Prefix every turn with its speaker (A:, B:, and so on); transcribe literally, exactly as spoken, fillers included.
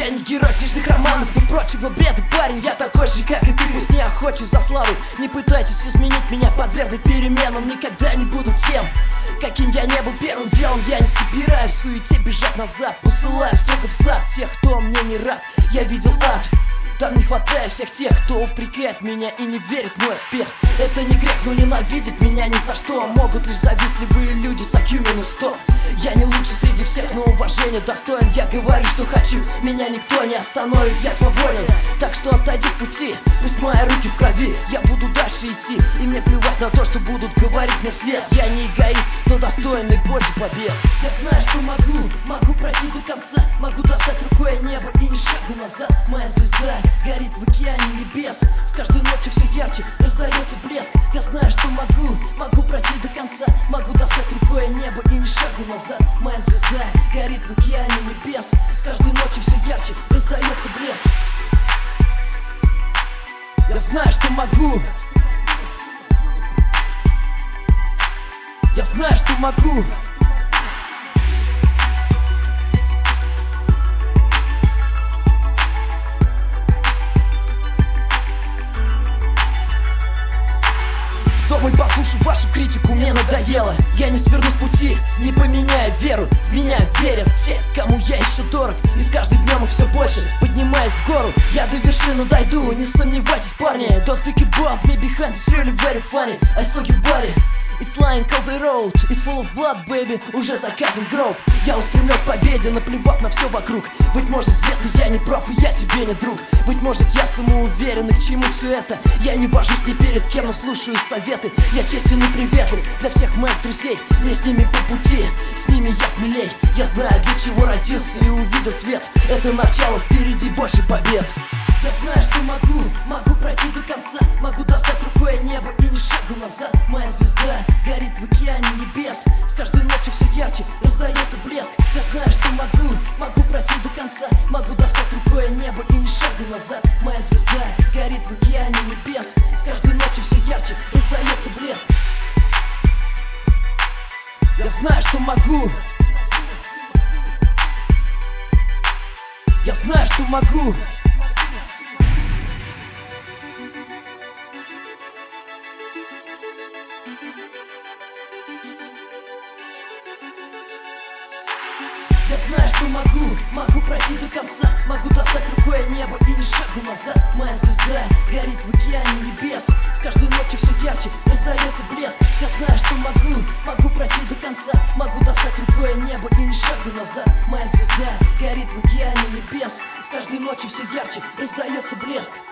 A: Я не герой книжных романов и прочего бреда, парень. Я такой же, как и ты, пусть не охочу за славой. Не пытайтесь изменить меня, подвергнуть переменам. Никогда не буду тем, каким я не был первым делом. Я не собираюсь в суете бежать назад, посылаю строго в зад тех, кто мне не рад. Я видел ад, там не хватает всех тех, кто упрекает меня и не верит в мой успех. Это не грех, но ненавидеть меня ни за что могут лишь завистливые люди с ай кью минус сто. Я не лучше среди всех, но уважение достоин. Я говорю, что хочу, меня никто не остановит. Я свободен, так что отойди с пути. Пусть мои руки в крови, я буду дальше идти. И мне плевать на то, что будут говорить мне вслед. Я не эгоист, но достойный больше побед. Я знаю, что могу, могу пройти до конца. Могу достать рукой небо и ни шагу назад. Моя звезда горит в океане небес. С каждой ночью все ярче раздается блеск. Я знаю, что могу, могу пройти до конца. Могу достать рукой небо и ни шагу назад. Моя звезда горит в океане небес. С каждой ночью все ярче раздается блеск. Я знаю, что могу. Я знаю, что могу. Думай, послушай вашу критику, мне надоело. Я не сверну с пути, не поменяя веру. В меня верят те, кому я еще дорог. И с каждым днем их все больше, поднимаясь в гору. Я до вершины дойду, не сомневайтесь, парни. Don't speak about me behind, it's really very funny. I saw your body, it's lying on the road. It's full of blood, baby, уже заказан гроб. Я устремлен к победе, наплевав на все вокруг. Быть может, где-то я не прав, и я тебе не друг. Быть может, я самоуверен, и к чему все это? Я не божусь ни перед кем, но слушаю советы. Я честен и приветлив для всех моих друзей. Мне с ними по пути, с ними я смелей. Я знаю, для чего родился и увидел свет. Это начало, впереди больше побед. Я знаю, что могу, могу пройти до конца. Могу достать рукой небо и ни шагу назад. Моя звезда горит в океане небес. С каждой ночью все ярче раздается блеск. Я знаю, что могу, могу пройти до конца. Могу достать рукой небо и ни шагу назад. Моя звезда горит в океане небес. С каждой ночью все ярче раздается блеск. Я знаю, что могу. Я знаю, что могу. Я знаю, что могу, могу пройти до конца. Могу достать рукой небо и ни шагу назад. Моя звезда горит в океане небес. С каждой ночью все ярче раздается блеск. Я знаю, что могу, могу пройти до конца. Могу достать рукой небо и ни шагу назад. Моя звезда горит в океане небес. С каждой ночью все ярче раздается блеск.